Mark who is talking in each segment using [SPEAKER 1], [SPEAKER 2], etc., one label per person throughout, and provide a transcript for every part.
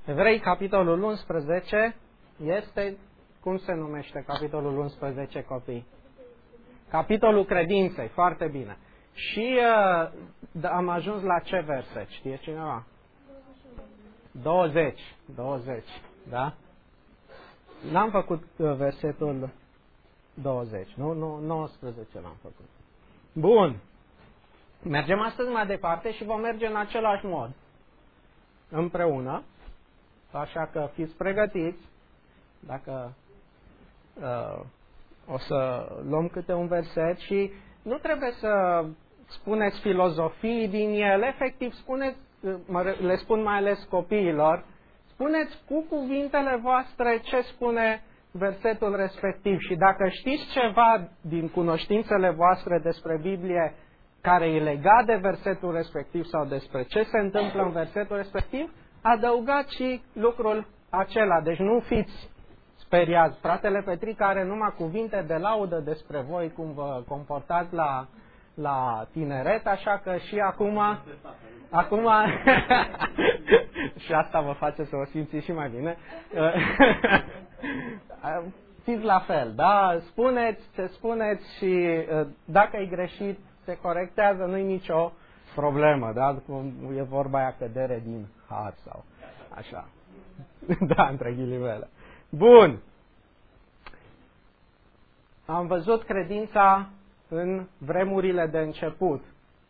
[SPEAKER 1] Evrei, capitolul 11, este, cum se numește capitolul 11, copii? Capitolul credinței, foarte bine. Și am ajuns la ce verset? Știe cineva? 20, da? N-am făcut versetul 20, nu, 19 l-am făcut. Bun. Mergem astăzi mai departe și vom merge în același mod. Împreună. Așa că fiți pregătiți. Dacă o să luăm câte un verset și nu trebuie să spuneți filozofii din el. Efectiv, spuneți, le spun mai ales copiilor, spuneți cu cuvintele voastre ce spune versetul respectiv. Și dacă știți ceva din cunoștințele voastre despre Biblie care e legat de versetul respectiv sau despre ce se întâmplă în versetul respectiv, adăugați și lucrul acela. Deci nu fiți speriați. Fratele Petrica are numai cuvinte de laudă despre voi, cum vă comportați la tineret, așa că și acum și asta vă face să o simțiți și mai bine. Fiți la fel, da? Spuneți ce spuneți și dacă e greșit, se corectează, nu-i nicio problemă, da? E vorba aia cădere din har sau așa. Da, între ghilimele. Bun. Am văzut credința în vremurile de început.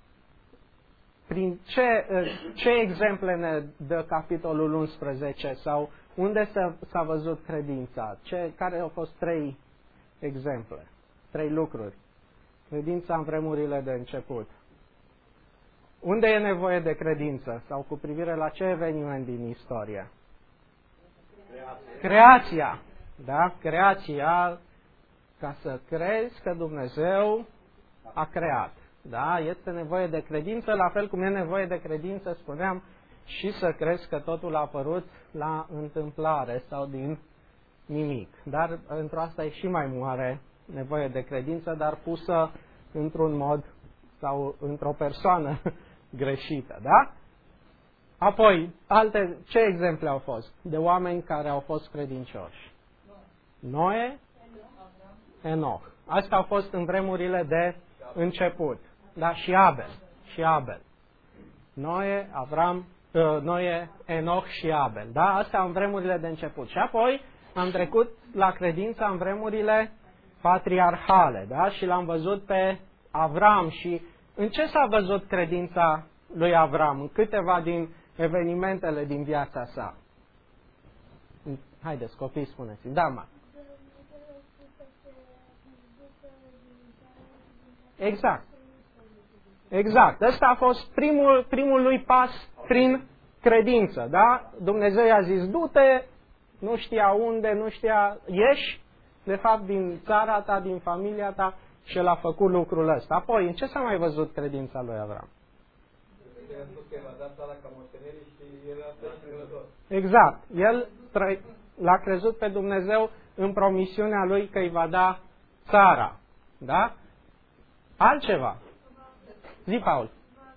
[SPEAKER 1] Prin ce exemple ne dă capitolul 11 sau unde s-a văzut credința? Care au fost 3 exemple? 3 lucruri. Credința în vremurile de început. Unde e nevoie de credință? Sau cu privire la ce eveniment din istorie? Creația. Da? Creația, ca să crezi că Dumnezeu a creat. Da? Este nevoie de credință, la fel cum e nevoie de credință, spuneam, și să crezi că totul a apărut la întâmplare sau din nimic. Dar într-o asta e și mai mare nevoie de credință, dar pusă într-un mod sau într-o persoană greșită. Da? Apoi, ce exemple au fost de oameni care au fost credincioși? Noe, Enoch. Astea au fost în vremurile de început. Da, și Abel. Noe, Enoch și Abel. Da, astea în vremurile de început. Și apoi am trecut la credința în vremurile patriarhale, da? Și l-am văzut pe Avram. Și în ce s-a văzut credința lui Avram? În câteva din evenimentele din viața sa. Haideți, copii, spuneți-mi. Da, mă. Exact. Ăsta a fost primul lui pas prin credință, da? Dumnezeu i-a zis, du-te, nu știa unde, nu știa, ieși, de fapt, din țara ta, din familia ta, și el a făcut lucrul ăsta. Apoi, în ce s-a mai văzut credința lui Avram? Exact. El l-a crezut pe Dumnezeu în promisiunea lui că îi va da țara. Da? Altceva. Zi, Paul.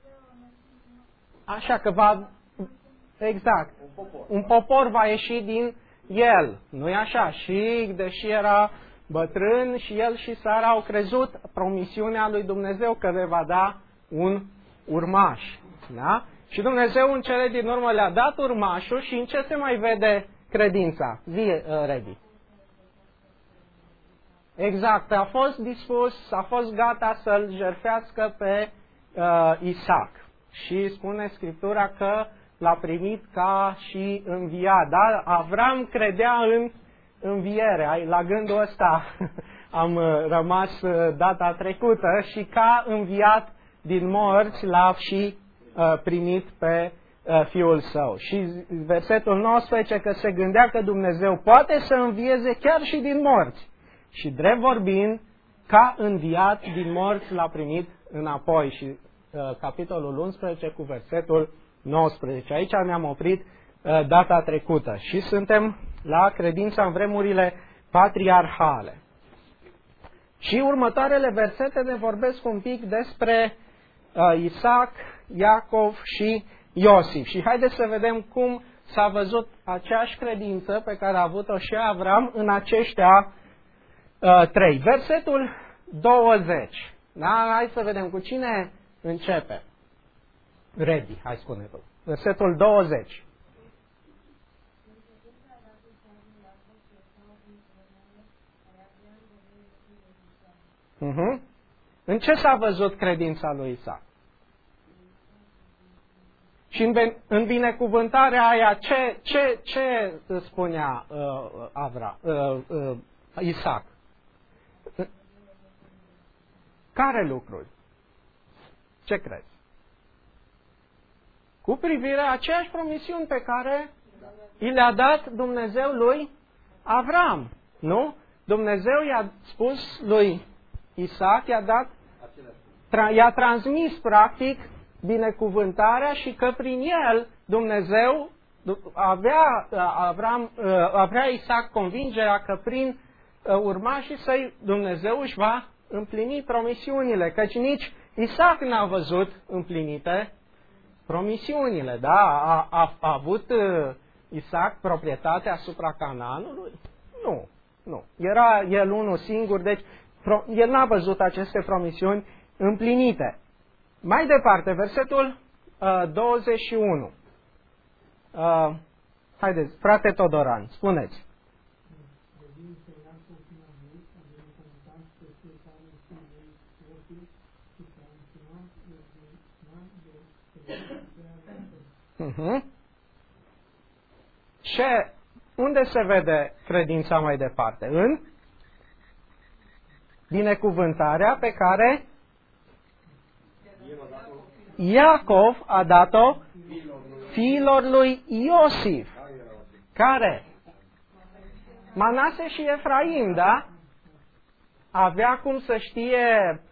[SPEAKER 1] Așa că exact. Un popor va ieși din el. Nu-i așa? Și deși era bătrân și el și Sara au crezut promisiunea lui Dumnezeu că le va da un urmaș. Da? Și Dumnezeu în cele din urmă le-a dat urmașul și în ce se mai vede credința? Zi, Redi. Exact, a fost dispus, a fost gata să-l jertfească pe Isaac. Și spune Scriptura că l-a primit ca și înviat. Dar Avram credea în înviere. La gândul ăsta am rămas data trecută și ca înviat din morți l-a și primit pe fiul său. Și versetul 19 că se gândea că Dumnezeu poate să învieze chiar și din morți. Și drept vorbind, ca înviat din morți l-a primit înapoi. Și capitolul 11 cu versetul 19. Aici ne-am oprit data trecută. Și suntem la credința în vremurile patriarhale. Și următoarele versete ne vorbesc un pic despre Isaac, Iacov și Iosif. Și haideți să vedem cum s-a văzut aceeași credință pe care a avut-o și Avram în aceștia 3. Versetul 20. Da? Hai să vedem cu cine începe. Ready, hai spune tu. Versetul 20. În ce s-a văzut credința lui Isaac? Și în binecuvântarea aia, ce spunea Isaac? Care lucruri? Ce crezi? Cu privire la aceeași promisiuni pe care i le-a dat Dumnezeu lui Avram. Nu? Dumnezeu i-a spus lui Isaac, i-a transmis practic binecuvântarea și că prin el Dumnezeu avea Isaac convingerea că prin urmașii săi Dumnezeu își va împlini promisiunile, căci nici Isaac n-a văzut împlinite promisiunile, da? A avut Isaac proprietate asupra Canaanului? Nu. Era el unul singur, deci el n-a văzut aceste promisiuni împlinite. Mai departe, versetul 21. Haideți, frate Todoran, spuneți. Unde se vede credința mai departe? În binecuvântarea pe care Iacov a dat-o fiilor lui Iosif. Care? Manase și Efraim, da? Avea cum să știe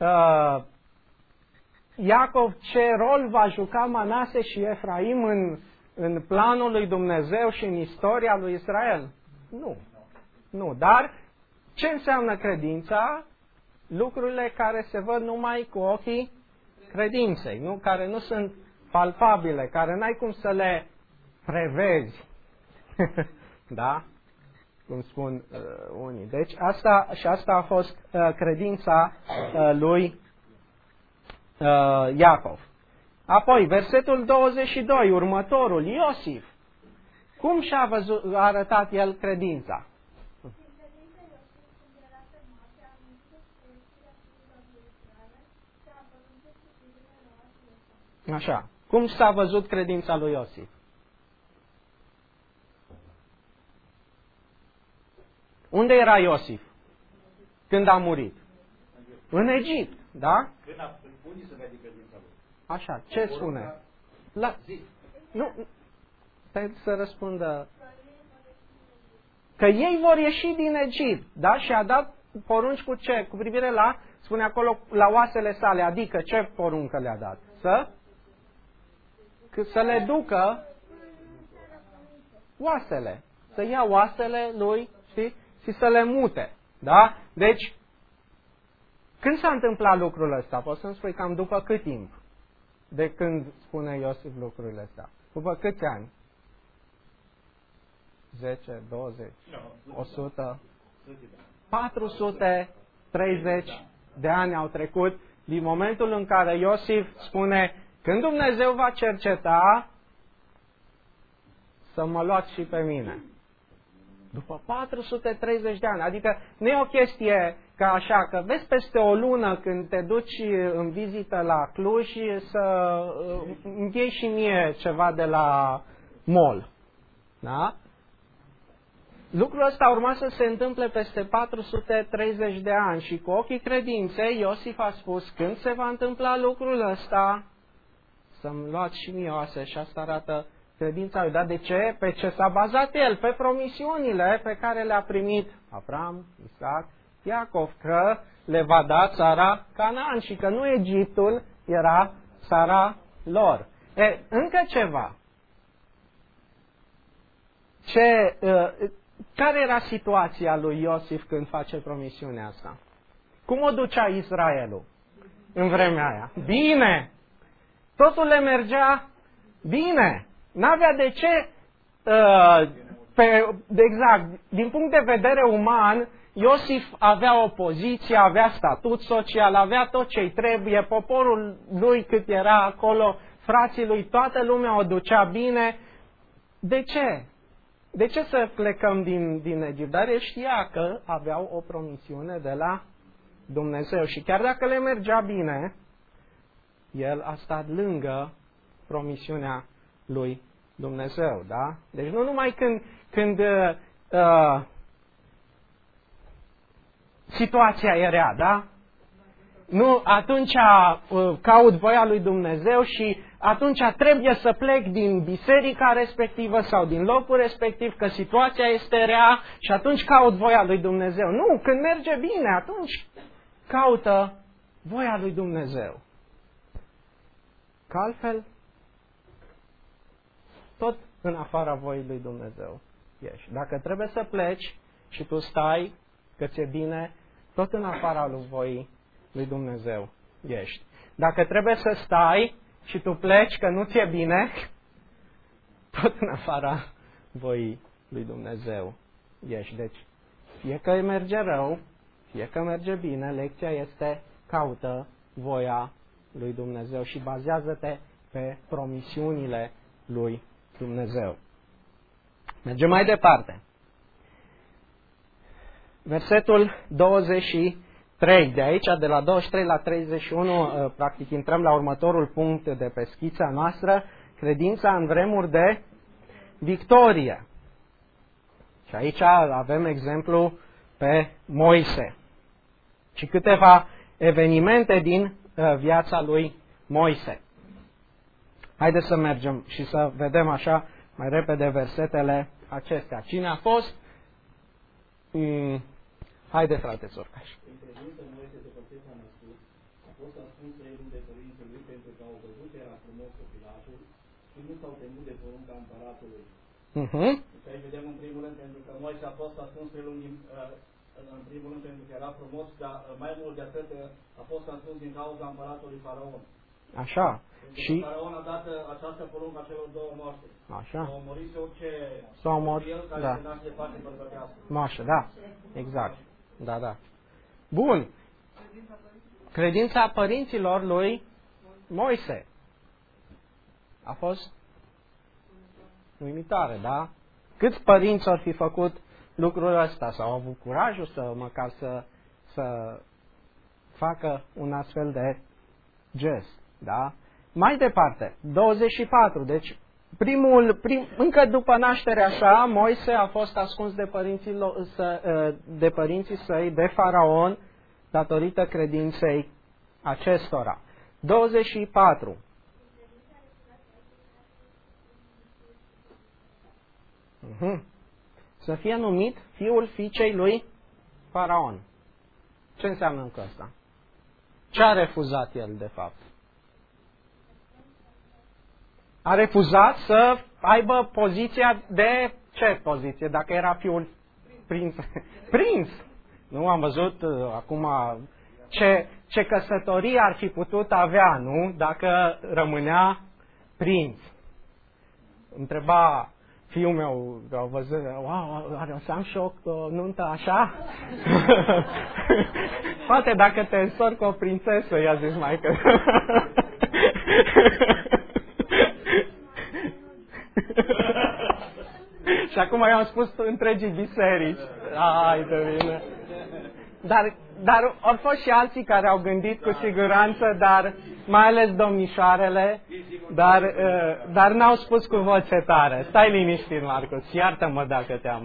[SPEAKER 1] Iacov ce rol va juca Manase și Efraim în planul lui Dumnezeu și în istoria lui Israel? Nu. Dar ce înseamnă credința? Lucrurile care se văd numai cu ochii credinței, nu? Care nu sunt palpabile, care n-ai cum să le prevezi. Da? Cum spun unii. Deci asta a fost credința lui Iacov. Apoi, versetul 22, următorul, Iosif. Cum și-a arătat el credința? Așa. Cum s-a văzut credința lui Iosif? Unde era Iosif când a murit? În Egipt, da? Așa, ce spune? Nu, stai să răspundă. Că ei vor ieși din Egipt, da? Și a dat porunci cu ce? Cu privire la, spune acolo, la oasele sale, adică ce poruncă le-a dat? Să le ducă oasele. Să ia oasele lui, știi? Și să le mute. Da? Deci, când s-a întâmplat lucrul ăsta? Poți să-mi spui cam după cât timp? De când spune Iosif lucrurile astea? După câți ani? 10, 20, 100? 430 de ani au trecut din momentul în care Iosif spune: când Dumnezeu va cerceta, să mă luați și pe mine. După 430 de ani. Adică nu e o chestie ca așa, că vezi peste o lună când te duci în vizită la Cluj să îmi iei și mie ceva de la mall. Da? Lucrul ăsta urma să se întâmple peste 430 de ani și cu ochii credinței Iosif a spus: când se va întâmpla lucrul ăsta, să-mi luați și mie oase. Și asta arată credința lui. Dar de ce? Pe ce s-a bazat el? Pe promisiunile pe care le-a primit Avram, Isaac, Iacov, că le va da țara Canaan și că nu Egiptul era țara lor. Încă ceva. Care era situația lui Iosif când face promisiunea asta? Cum o ducea Israelul în vremea aia? Bine! Totul le mergea bine. N-avea de ce exact, din punct de vedere uman, Iosif avea o poziție, avea statut social, avea tot ce-i trebuie, poporul lui cât era acolo, frații lui, toată lumea o ducea bine. De ce? De ce să plecăm din Egipt? Dar el știa că aveau o promisiune de la Dumnezeu și chiar dacă le mergea bine, el a stat lângă promisiunea lui Dumnezeu, da? Deci nu numai când situația e rea, da? Nu, atunci caut voia lui Dumnezeu și atunci trebuie să plec din biserica respectivă sau din locul respectiv, că situația este rea și atunci caut voia lui Dumnezeu. Nu, când merge bine, atunci caută voia lui Dumnezeu. Că altfel, tot în afara voii lui Dumnezeu ești. Dacă trebuie să pleci și tu stai, că ți-e bine, tot în afara lui voii lui Dumnezeu ești. Dacă trebuie să stai și tu pleci, că nu ți-e bine, tot în afara voii lui Dumnezeu ești. Deci, fie că merge rău, fie că merge bine, lecția este caută voia lui Dumnezeu și bazează-te pe promisiunile lui Dumnezeu. Mergem mai departe. Versetul 23 de aici, de la 23 la 31, practic intrăm la următorul punct de pe schița noastră, credința în vremuri de victorie. Și aici avem exemplu pe Moise și câteva evenimente din viața lui Moise. Haideți să mergem și să vedem așa mai repede versetele acestea. Cine a fost? Haide, frate Țorcaș.
[SPEAKER 2] În credință, Moise, după ce s-a născut, a fost ascuns trei luni de părinții lui pentru că au văzut că era frumos copilașul și nu s-au temut de porunca împăratului. Deci aici vedem în primul rând pentru că Moise a fost ascuns trei luni în primul rând pentru că era frumos, dar mai mult de atât a fost ascuns din cauza împăratului Faraon.
[SPEAKER 1] Așa.
[SPEAKER 2] Pentru
[SPEAKER 1] Și
[SPEAKER 2] Faraon a dat această poruncă a celor două moaște.
[SPEAKER 1] așa.
[SPEAKER 2] Să omoriți orice el care
[SPEAKER 1] da.
[SPEAKER 2] se naște de parte bărbătească.
[SPEAKER 1] Moașă, da. Exact. Da, da. Bun. Credința părinților lui Moise a fost uimitoare, da? Câți părinți ar fi făcut lucrul ăsta sau au avut curajul să măcar să facă un astfel de gest, da? Mai departe, 24, deci încă după nașterea sa, Moise a fost ascuns de părinții săi, de Faraon, datorită credinței acestora. 24. Să fie numit fiul fiicei lui Faraon. Ce înseamnă încă asta? Ce a refuzat el, de fapt? A refuzat să aibă poziția de ce poziție? Dacă era fiul prinț. Prinț! Nu am văzut acum ce căsătorie ar fi putut avea, nu? Dacă rămânea prinț. Întreba fiul meu, au văzut, wow, are să am și o nuntă așa? Poate dacă te însori cu o prințesă, i-a zis maică. Și acum i-am spus întregii biserici. Ai de mine. Dar au fost și alții care au gândit cu siguranță, dar mai ales domnișoarele, dar n-au spus cu voce tare. Stai liniștit, Marcus, iartă-mă dacă te-am...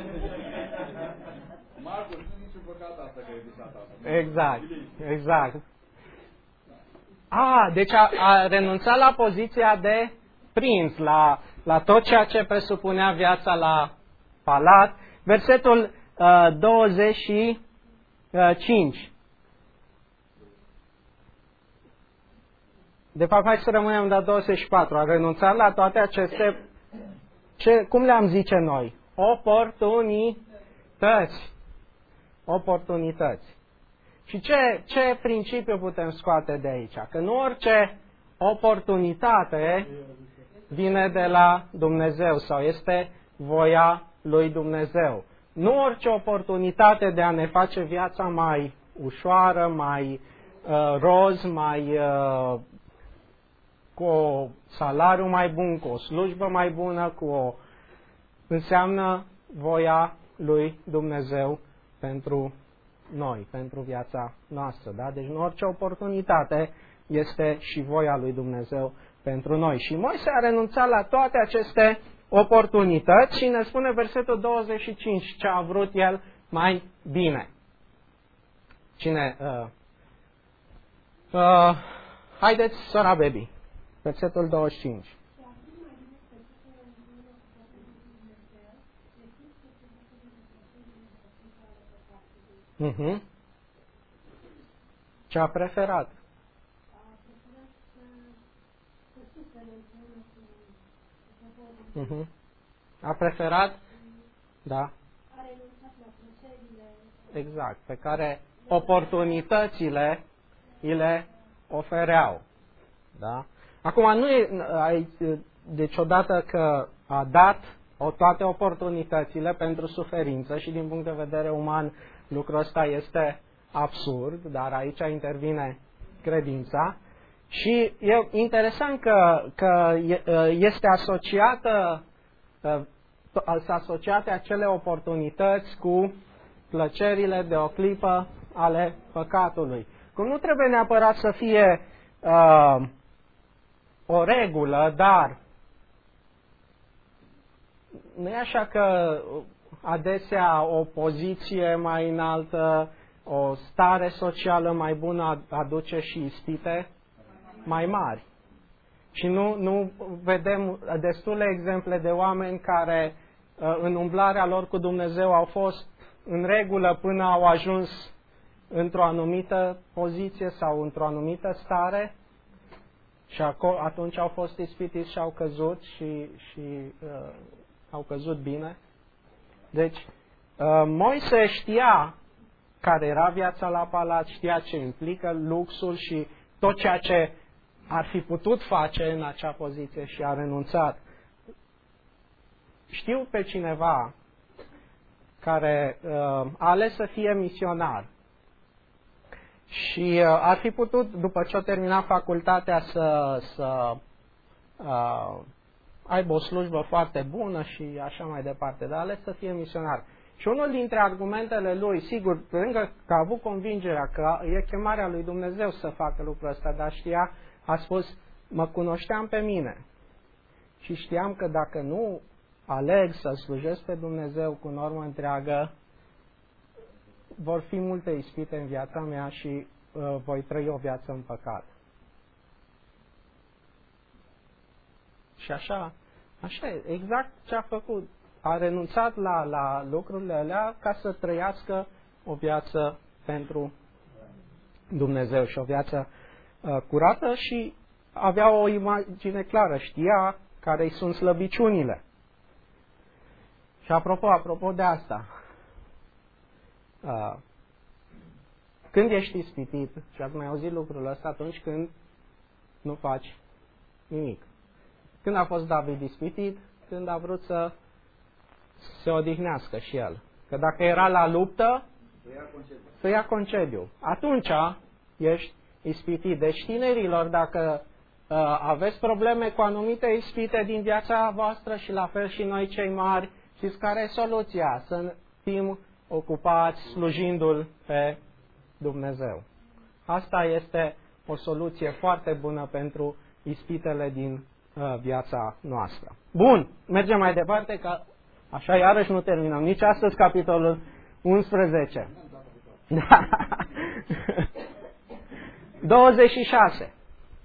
[SPEAKER 2] Marcus, nu nici un păcat asta că e visat asta.
[SPEAKER 1] Exact, exact. Deci a renunțat la poziția de prinț, la tot ceea ce presupunea viața la palat. Versetul 25. De fapt, hai să rămânem la 24. A renunțat la toate aceste, cum le-am zice noi? Oportunități. Și ce principiu putem scoate de aici? Că nu orice oportunitate vine de la Dumnezeu sau este voia lui Dumnezeu. Nu orice oportunitate de a ne face viața mai ușoară, mai roz, mai cu o salariu mai bun, cu o slujbă mai bună, înseamnă voia lui Dumnezeu pentru noi, pentru viața noastră. Da? Deci nu orice oportunitate este și voia lui Dumnezeu pentru noi. Și Moise a renunțat la toate aceste oportunități și ne spune versetul 25 ce a vrut el mai bine. Cine? Haideți, sora Baby. Versetul 25. Ce a preferat? A preferat? Da. Exact, pe care oportunitățile îi le ofereau. Da? Acum nu e, deci odată că a dat toate oportunitățile pentru suferință și din punct de vedere uman lucrul ăsta este absurd, dar aici intervine credința și e interesant că este asociate acele oportunități cu plăcerile de o clipă ale păcatului. Cum nu trebuie neapărat să fie o regulă, dar nu e așa că adesea o poziție mai înaltă, o stare socială mai bună aduce și ispite mai mari. Și nu vedem destule exemple de oameni care în umblarea lor cu Dumnezeu au fost în regulă până au ajuns într-o anumită poziție sau într-o anumită stare și atunci au fost ispitiți și au căzut și au căzut bine. Deci, Moise știa care era viața la palat, știa ce implică luxul și tot ceea ce ar fi putut face în acea poziție și a renunțat. Știu pe cineva care a ales să fie misionar și ar fi putut, după ce a terminat facultatea, să aibă o slujbă foarte bună și așa mai departe, dar a ales să fie misionar. Și unul dintre argumentele lui, sigur, pe lângă că a avut convingerea că e chemarea lui Dumnezeu să facă lucrul ăsta, dar a spus, mă cunoșteam pe mine și știam că dacă nu aleg să slujesc pe Dumnezeu cu normă întreagă, vor fi multe ispite în viața mea și voi trăi o viață în păcat. Și așa e, exact ce a făcut. A renunțat la lucrurile alea ca să trăiască o viață pentru Dumnezeu și o viață curată și avea o imagine clară, știa care îi sunt slăbiciunile. Și apropo de asta, când ești ispitit, și ați mai auzit lucrul ăsta, atunci când nu faci nimic. Când a fost David ispitit? Când a vrut să se odihnească și el. Că dacă era la luptă, să ia concediu. Atunci ești ispitit. Deci, tinerilor, dacă aveți probleme cu anumite ispite din viața voastră și la fel și noi cei mari, știți care e soluția? Să fim ocupați slujindu-L pe Dumnezeu. Asta este o soluție foarte bună pentru ispitele din viața noastră. Bun, mergem mai departe, că așa iarăși nu terminăm. Nici astăzi capitolul 11. 26.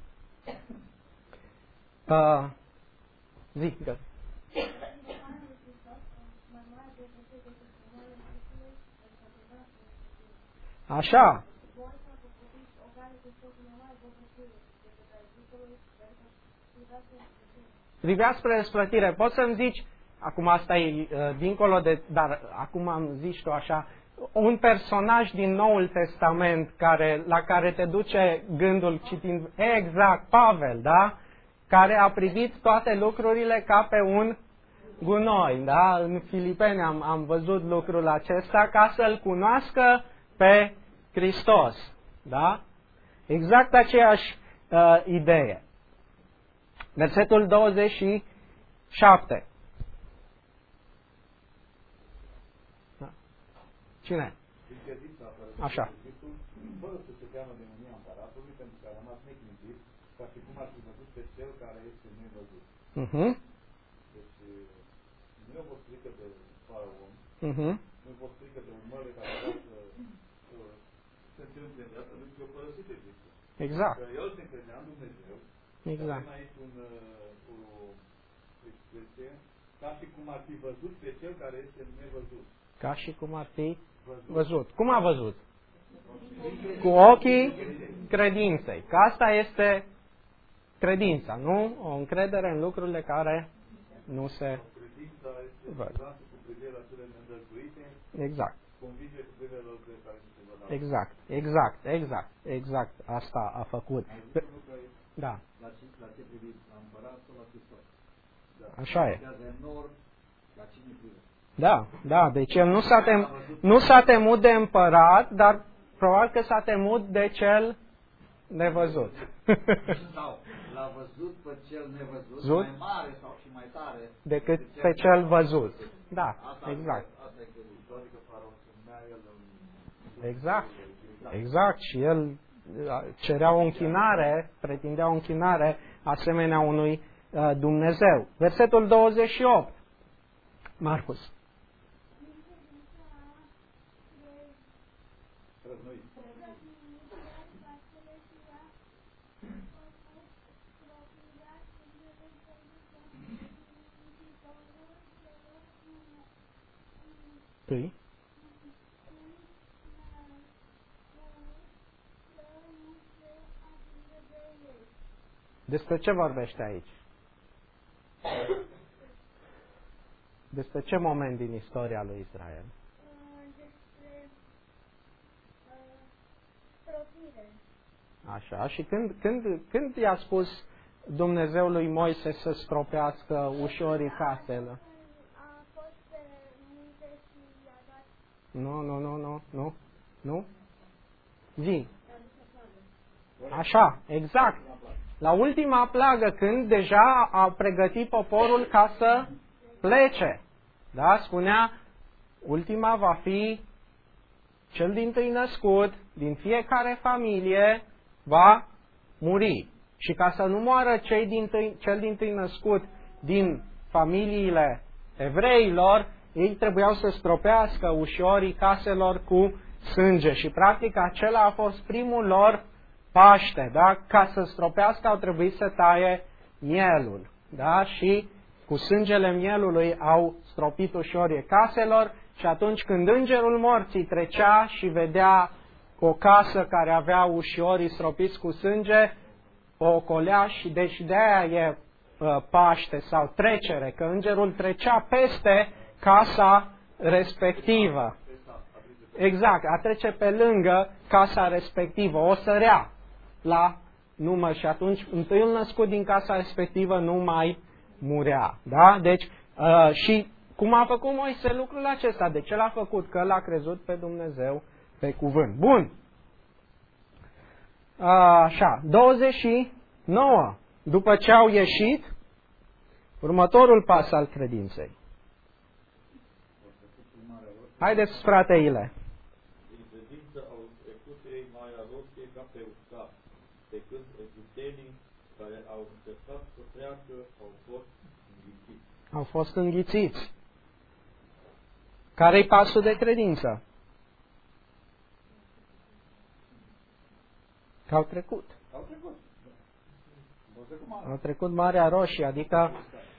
[SPEAKER 1] Zic, gata. Așa. Privea spre răsplătire. Poți să-mi zici, acum asta e dincolo de, dar acum am zis tu așa, un personaj din Noul Testament la care te duce gândul citind, exact, Pavel, da? care a privit toate lucrurile ca pe un gunoi. Da? În Filipeni am văzut lucrul acesta ca să-L cunoască pe Hristos. Da? Exact aceeași idee. Versetul 27. Da. Cine? Așa.
[SPEAKER 2] Fără să se teamă de mânia împăratului, pentru că a rămas neclintit, ca și cum ar fi văzut pe cel care este nevăzut. Deci, nu e o fost frică de faraon, nu e o fost frică de urmările care vreau să se întâmple de asta, pentru că o părăsit Egiptul.
[SPEAKER 1] Exact.
[SPEAKER 2] Că el se încredea în Dumnezeu. Exact. Avem aici o expresie, ca și cum ar fi văzut pe cel care este nevăzut.
[SPEAKER 1] Ca și cum ar fi văzut. Cum a văzut? Cu ochii credinței. Că asta este credința, nu? O încredere în lucrurile care nu se văd. Exact. Exact. Asta a făcut. Da. Așa e. Da. Deci el nu s-a temut de împărat, dar probabil că s-a temut de cel nevăzut.
[SPEAKER 2] Sau l-a văzut pe cel nevăzut mai mare sau și mai tare
[SPEAKER 1] decât pe cel văzut. Da, exact. Exact. Și el cerea o închinare, pretindea o închinare asemenea unui Dumnezeu. Versetul 28. Marcus. Păi? Despre ce vorbește aici? Despre ce moment din istoria lui Israel?
[SPEAKER 3] Despre stropire.
[SPEAKER 1] Așa, și când i-a spus Dumnezeul lui Moise să stropească ușorii casele?
[SPEAKER 3] A fost pe munte și i-a dat...
[SPEAKER 1] Nu? Zi. Așa, exact. La ultima plagă, când deja a pregătit poporul ca să plece. Da? Spunea, ultima va fi cel dintâi născut, din fiecare familie va muri. Și ca să nu moară cel dintâi născut din familiile evreilor, ei trebuiau să stropească ușorii caselor cu sânge. Și practic acela a fost primul lor Paște. Da? Ca să stropească au trebuit să taie mielul. Da? Și cu sângele mielului au stropit ușorii caselor și atunci când îngerul morții trecea și vedea o casă care avea ușorii stropiți cu sânge, o ocolea și deci de-aia e Paște sau trecere, că îngerul trecea peste casa respectivă. Exact, a trece pe lângă casa respectivă, o sărea la număr și atunci întâiul născut din casa respectivă nu mai murea. Da? Deci, și cum a făcut Moise lucrul acesta? De ce l-a făcut? Că l-a crezut pe Dumnezeu pe cuvânt. Bun. Așa, 29. După ce au ieșit, următorul pas al credinței. Haideți, frateile.
[SPEAKER 2] Din credință au trecut ei mai roșie ca pe uscat, pe când egiptenii care au încercat să treacă au fost înghițiți.
[SPEAKER 1] Au fost înghițiți. Care-i pasul de credință? Că au trecut. Au trecut Marea Roșie, adică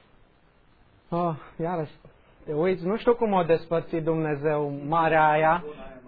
[SPEAKER 1] iarăși, te uiți, nu știu cum o despărțit Dumnezeu Marea aia,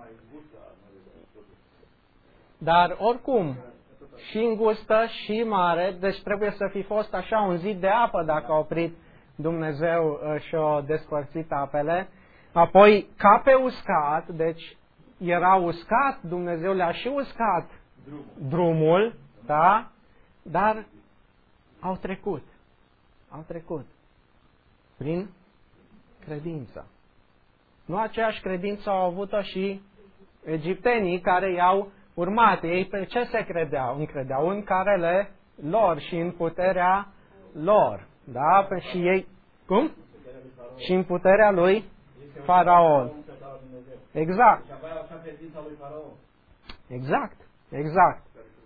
[SPEAKER 1] dar oricum, și îngustă și mare, deci trebuie să fi fost așa un zid de apă dacă a oprit Dumnezeu și a despărțit apele. Apoi, ca pe uscat, deci era uscat, Dumnezeu le-a și uscat drumul, da? Dar Au trecut. Au trecut. Prin credință. Nu aceeași credință au avut-o și egiptenii care i-au urmat. Ei pe ce se credeau? Încredeau în carele lor și în puterea lor. Da? Și ei... Cum? Și în puterea lui Faraon. Exact. Exact. Exact.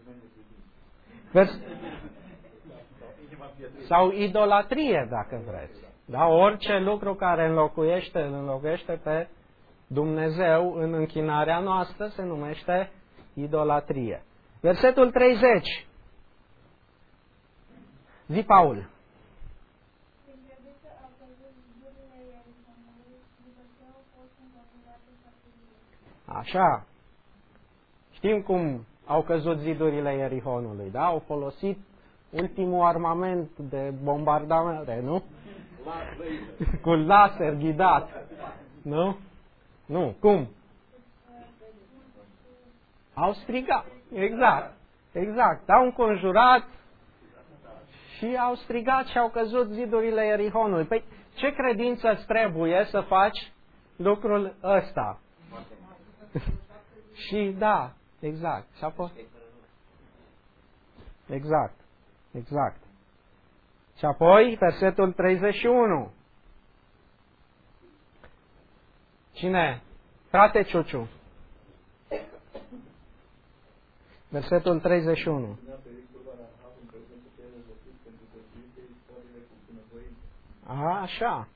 [SPEAKER 1] Sau idolatrie, dacă vreți. Da? Orice lucru care îl înlocuiește pe Dumnezeu în închinarea noastră se numește idolatrie. Versetul 30. Zi, Paul. Așa. Știm cum au căzut zidurile Ierihonului, da? Au folosit ultimul armament de bombardare, nu? Cu laser ghidat. Nu? Nu. Cum? Au strigat. Exact. Exact. Au înconjurat și au strigat și au căzut zidurile Ierihonului. Păi, ce credință îți trebuie să faci lucrul ăsta? Și da, exact. Și apoi? Exact. Exact. Și apoi, versetul 31. Cine? Frate Ciuciu. Versetul 31. A, așa.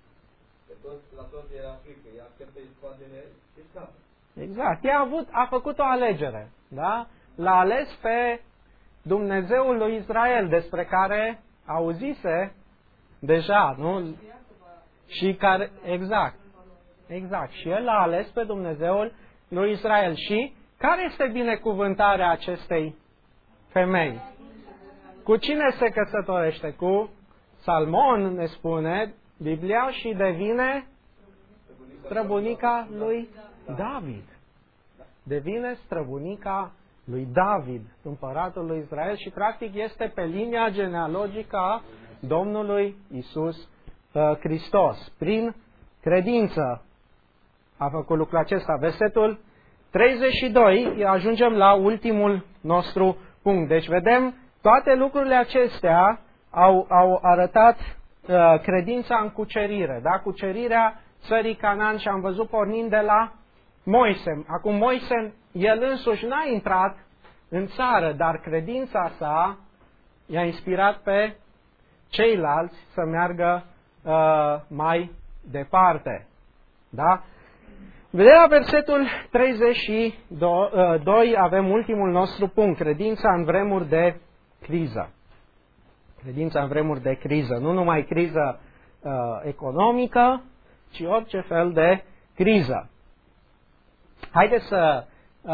[SPEAKER 1] Exact. Ea a făcut o alegere. Da? L-a ales pe Dumnezeul lui Israel, despre care auzise deja, nu? Și care, exact. Exact. Și el l-a ales pe Dumnezeul lui Israel. Și care este binecuvântarea acestei femei? Cu cine se căsătorește? Cu Salmon, ne spune Biblia, și devine străbunica lui David. Devine străbunica lui David, împăratul lui Israel, și practic este pe linia genealogică a Domnului Isus Hristos. Prin credință a făcut lucrul acesta. Versetul 32, ajungem la ultimul nostru punct. Deci vedem, toate lucrurile acestea au arătat credința în cucerire, da? Cucerirea țării Canaan, și am văzut pornind de la Moise. Acum Moise, el însuși n-a intrat în țară, dar credința sa i-a inspirat pe ceilalți să meargă mai departe. Da? Vedem la versetul 32, avem ultimul nostru punct, credința în vremuri de criză. Credința în vremuri de criză, nu numai criză economică, ci orice fel de criză. Haideți să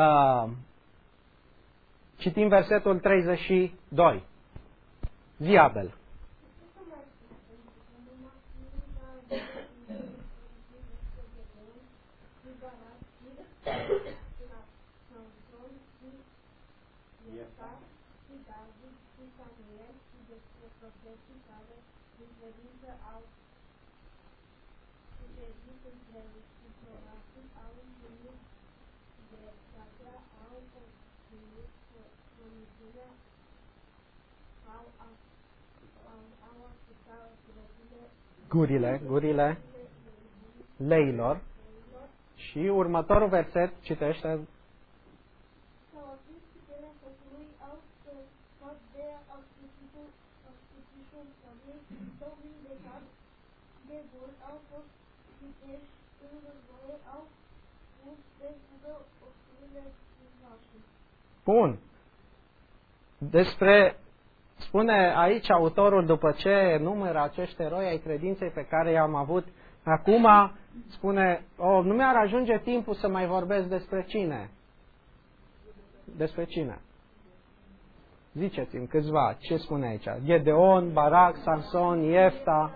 [SPEAKER 1] citim versetul 32. Zi, Abel. Gurile leilor. Și următorul verset citește. Bun. Spune aici autorul, după ce numără acești eroi ai credinței pe care i-am avut acum, spune, nu mi-ar ajunge timpul să mai vorbesc despre cine? Despre cine? Ziceți-mi câțiva, ce spune aici? Gedeon, Barac, Samson, Iefta.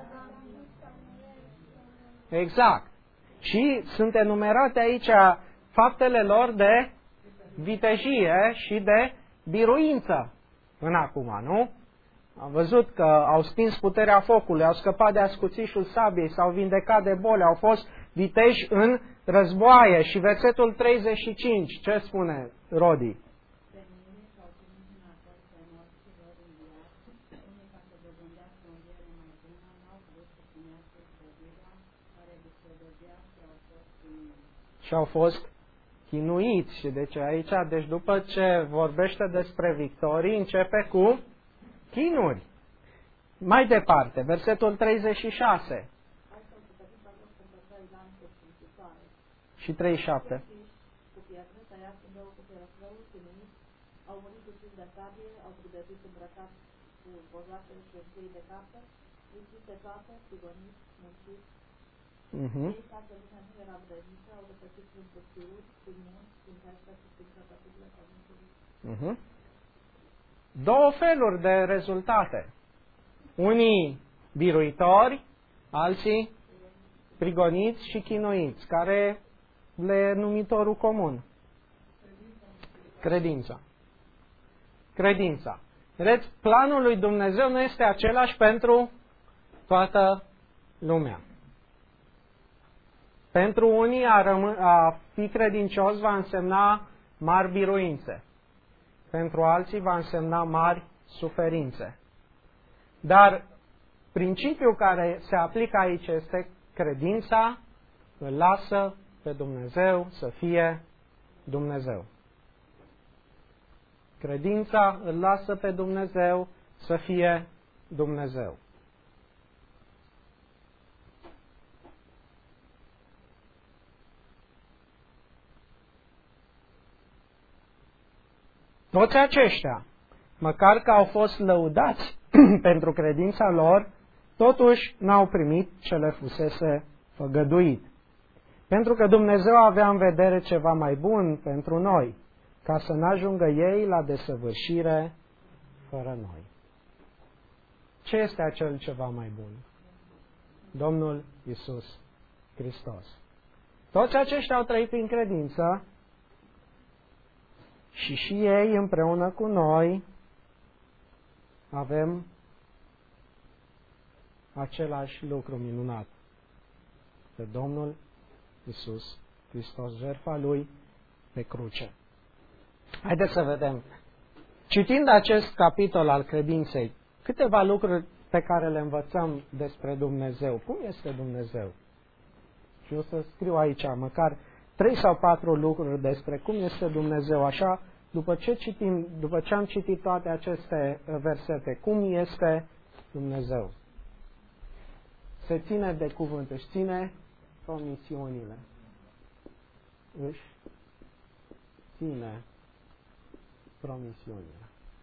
[SPEAKER 1] Exact. Și sunt enumerate aici faptele lor de vitejie și de biruință până acum, nu? Am văzut că au stins puterea focului, au scăpat de ascuțișul sabiei, s-au vindecat de boli, au fost viteși în războaie. Și versetul 35, ce spune Rodi? Și au fost chinuiți. Și deci aici, deci după ce vorbește despre victorii, începe cu chinuri. Mai departe, versetul 36 și 37. Două feluri de rezultate. Unii biruitori, alții prigoniți și chinuiți. Care le e numitorul comun? Credința. Credința. Vedeți, planul lui Dumnezeu nu este același pentru toată lumea. Pentru unii a fi credincios va însemna mari biruințe. Pentru alții va însemna mari suferințe. Dar principiul care se aplică aici este credința îl lasă pe Dumnezeu să fie Dumnezeu. Credința îl lasă pe Dumnezeu să fie Dumnezeu. Toți aceștia, măcar că au fost lăudați pentru credința lor, totuși n-au primit ce le fusese făgăduit. Pentru că Dumnezeu avea în vedere ceva mai bun pentru noi, ca să n-ajungă ei la desăvârșire fără noi. Ce este acel ceva mai bun? Domnul Iisus Hristos. Toți aceștia au trăit prin credință și ei împreună cu noi avem același lucru minunat. Pe Domnul Iisus Hristos, jertfa Lui pe cruce. Haideți să vedem. Citind acest capitol al credinței, câteva lucruri pe care le învățăm despre Dumnezeu. Cum este Dumnezeu? Și o să scriu aici măcar 3 sau 4 lucruri despre cum este Dumnezeu. Așa, după ce am citit toate aceste versete, cum este Dumnezeu? Se ține de cuvânt, își ține promisiunile. Își ține promisiunile.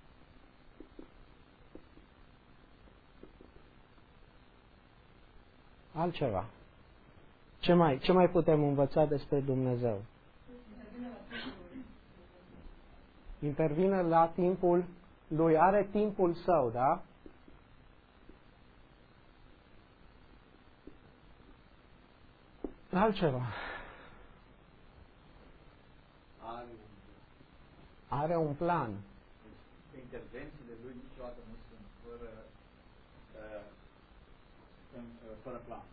[SPEAKER 1] Altceva. Ce mai putem învăța despre Dumnezeu? Intervine la timpul Lui. Are timpul Său, da? Altceva. Are un plan.
[SPEAKER 2] Intervențiile Lui niciodată nu sunt fără plan.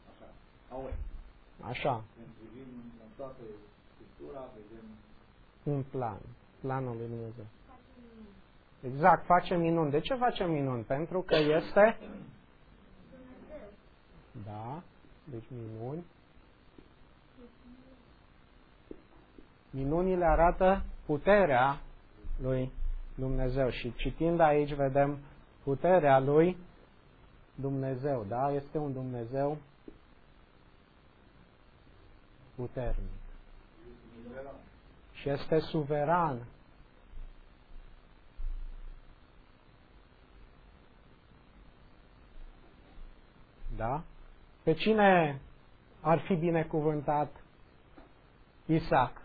[SPEAKER 1] Așa.
[SPEAKER 2] În toată Scriptura vedem
[SPEAKER 1] un plan. Planul lui Dumnezeu. Exact, face minuni. De ce face minuni? Pentru că este Dumnezeu. Da, deci minuni. Minunile arată puterea lui Dumnezeu. Și citind aici vedem puterea lui Dumnezeu. Da? Este un Dumnezeu puternic. Și este suveran. Da? Pe cine ar fi binecuvântat Isaac?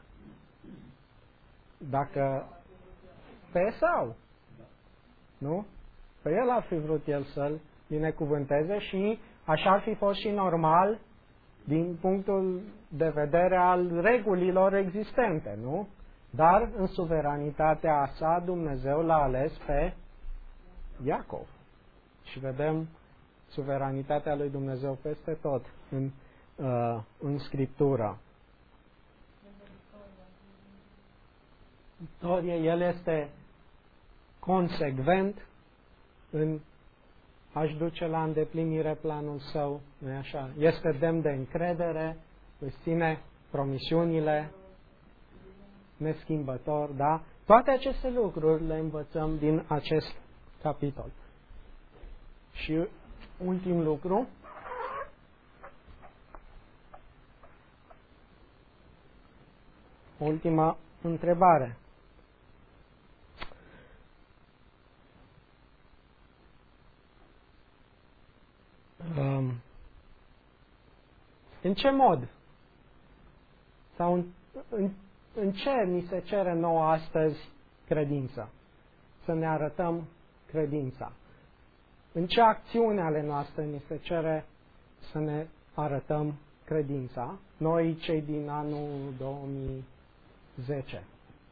[SPEAKER 1] Dacă pe Esau. Nu? Pe el ar fi vrut el să-l binecuvânteze și așa ar fi fost și normal din punctul de vedere al regulilor existente, nu? Dar în suveranitatea sa Dumnezeu l-a ales pe Iacov. Și vedem suveranitatea lui Dumnezeu peste tot în Scriptură. El este consecvent în a-și duce la îndeplinire planul său, nu-i așa? Este demn de încredere, își ține promisiunile, neschimbător, da? Toate aceste lucruri le învățăm din acest capitol. Și ultim lucru, ultima întrebare. În ce mod sau în ce ni se cere nouă astăzi credința? Să ne arătăm credința. În ce acțiune ale noastre ni se cere să ne arătăm credința? Noi, cei din anul 2010.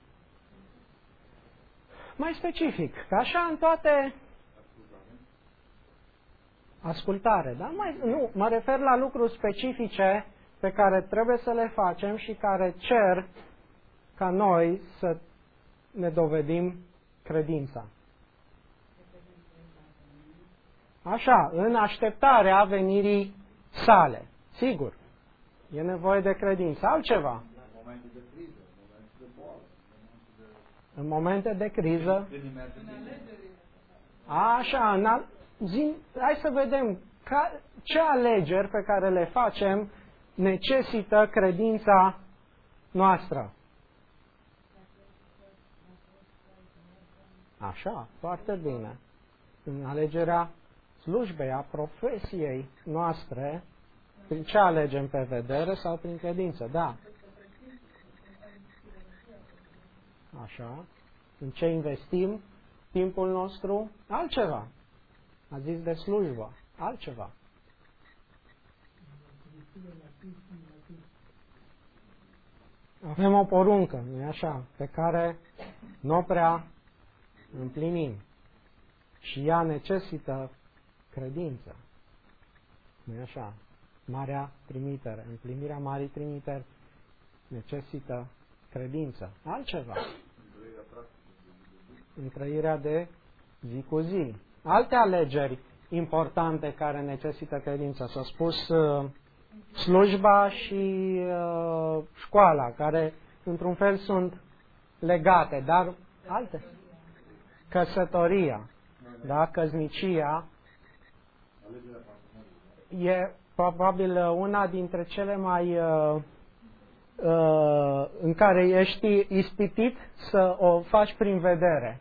[SPEAKER 1] Mai specific, că așa în toate... Ascultare, da? Nu, mă refer la lucruri specifice pe care trebuie să le facem și care cer ca noi să ne dovedim credința. Așa, în așteptarea venirii sale. Sigur, e nevoie de credință. Altceva. În momente de criză. Așa, hai să vedem ce alegeri pe care le facem necesită credința noastră. Așa, foarte bine. În alegerea slujbei, a profesiei noastre, prin ce alegem, pe vedere sau prin credință? Da. Așa. În ce investim timpul nostru? Altceva. A zis de slujbă. Altceva. Avem o poruncă, nu-i așa, pe care nu prea împlinim. Și ea necesită credință. Nu-i așa? Marea trimitere, împlinirea marii trimiteri necesită credință. Altceva. În trăirea de zi cu zi. Alte alegeri importante care necesită credință. S-a spus slujba și școala, care într-un fel sunt legate, dar alte. Căsătoria, da? Căsnicia e probabil una dintre cele mai în care ești ispitit să o faci prin vedere.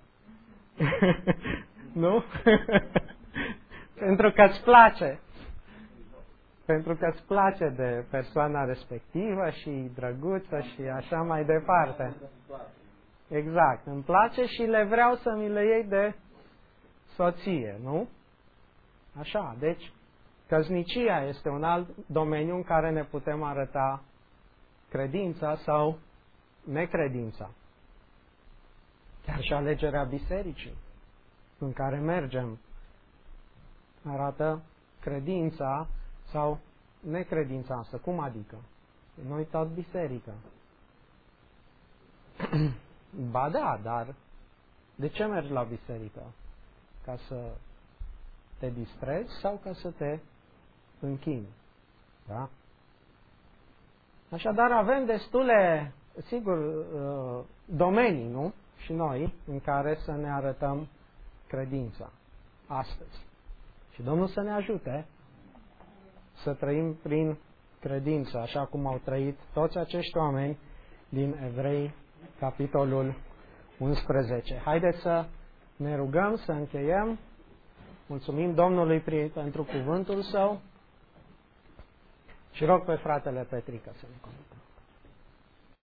[SPEAKER 1] Nu? Pentru că îți place. Pentru că îți place de persoana respectivă și drăguță și așa mai departe. Exact. Îmi place și le vreau să mi le iei de soție, nu? Așa. Deci, căsnicia este un alt domeniu în care ne putem arăta credința sau necredința. Chiar și alegerea bisericii în care mergem arată credința sau necredința asta. Cum adică? Noi tot biserică. Ba da, dar de ce mergi la biserică? Ca să te distrezi sau ca să te închini? Da? Așadar avem destule, sigur, domenii, nu? Și noi în care să ne arătăm credința astăzi. Și Domnul să ne ajute să trăim prin credință, așa cum au trăit toți acești oameni din Evrei, capitolul 11. Haideți să ne rugăm, să încheiem. Mulțumim Domnului pentru cuvântul Său și rog pe fratele Petrică să ne conducă.